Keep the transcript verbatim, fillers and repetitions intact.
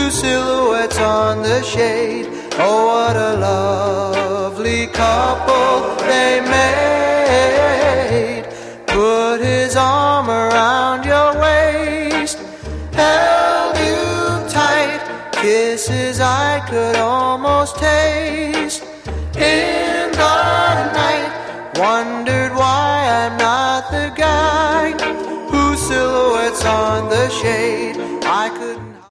two silhouettes on the shade. Oh, what a lovely couple they made. Put his arm around your waist, held you tight, kisses I could almost taste. In the night, wondered why I'm not the guy whose silhouette's on the shade.